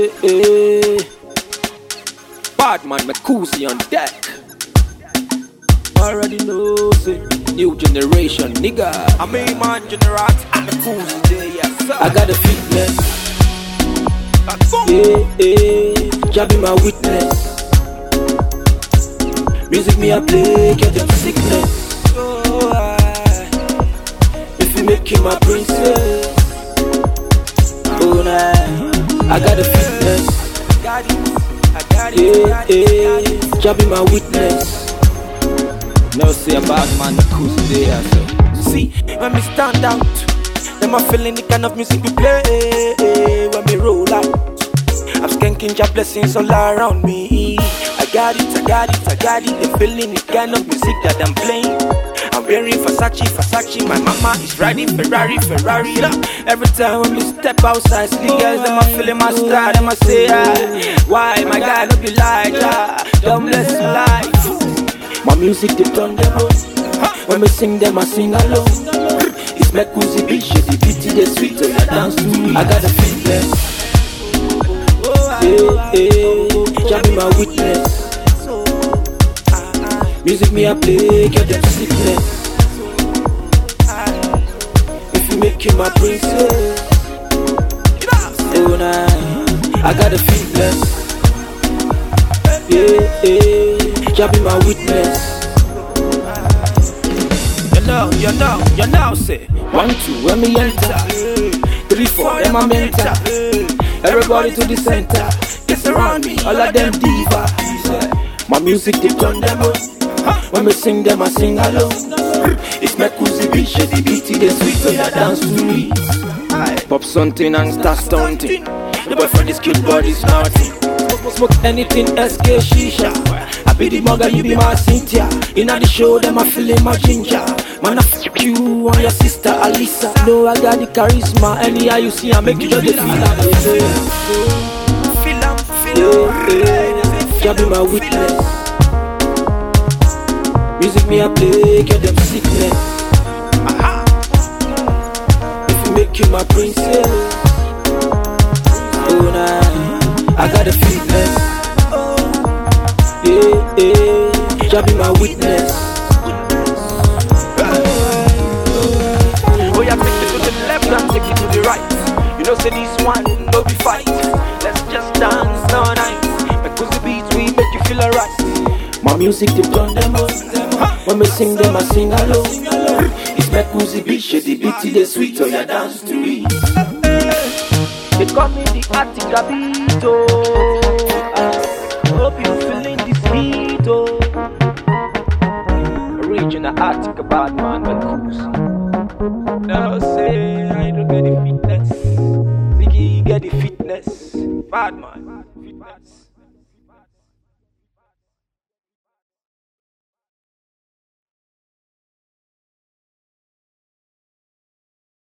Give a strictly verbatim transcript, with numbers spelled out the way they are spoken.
eh, eh. Badman Makuzi on deck. Already know, say, new generation, nigga. I mean, man, generat and the Makuzi there, yes, sir. I got the fitness. Yeah, yeah, Jah be my witness. Music me a play, get them sickness. Oh, I, If you make him my princess, oh nah, I got the fitness. got it, I got it, Yeah, I got it, I got yeah, Jah be my witness. Never say a bad man Makuzi there, so. it. See, when me stand out, then I feeling the kind of music we play. When me roll out, I'm skanking Jah blessings all around me. I got it, I got it, I got it. They feeling the kind of music that I'm playing. I'm wearing Versace, Versace. My mama is riding Ferrari, Ferrari. Every time when we step outside, see the girls, them I feeling my style. Them I say, ah, why my guy don't be like that? Don't bless my life. My music they turn them on. When me sing them I sing along. It's Makuzi beat, the beat they sweet, so you dance to me. I got the fitness. Yeah, yeah, Jah be my witness. Music me a play, get them sickness. If you make him my princess, oh nah, I got the fitness. Yeah, yeah, Jah be my witness. You know, you know, you know, say One, two, when me enter. Three, four, them a mentor. Everybody to the center. Guess around me, all of them divas. My music they turn them on. When me sing them, I sing along. It's Makuzi beat, the beat they sweet, so you dance to me. Pop something and start stunting. The boyfriend is cute, body smarting. Smoke, smoke anything, S K shisha. I be the mugger, you be my Cynthia. Inna the show, them I feeling my ginger. Man, I fuck you and your sister Alisa. No, I got the charisma. Anyhow you see, I make you just feel like feel am, feel am. yeah, Jah be my witness. Music me a play, get them sickness. Aha. If you make you my princess, oh nah, I got the fitness. Yeah, yeah, Jah be my witness. Oh yeah, take it to the left and take it to the right. You know, say this one, no be fight. Let's just dance all night. Makuzi beats, we make you feel alright. My music they turn them on. When me sing them, I sing along. It's Makuzi beat, the beat they sweet, so you dance to it. They call me the Attica beat, oh. I hope you feeling this beat, oh. Original Attica bad man, Makuzi. No say I don't get the fitness. Ziggy get the fitness. Bad man, fitness.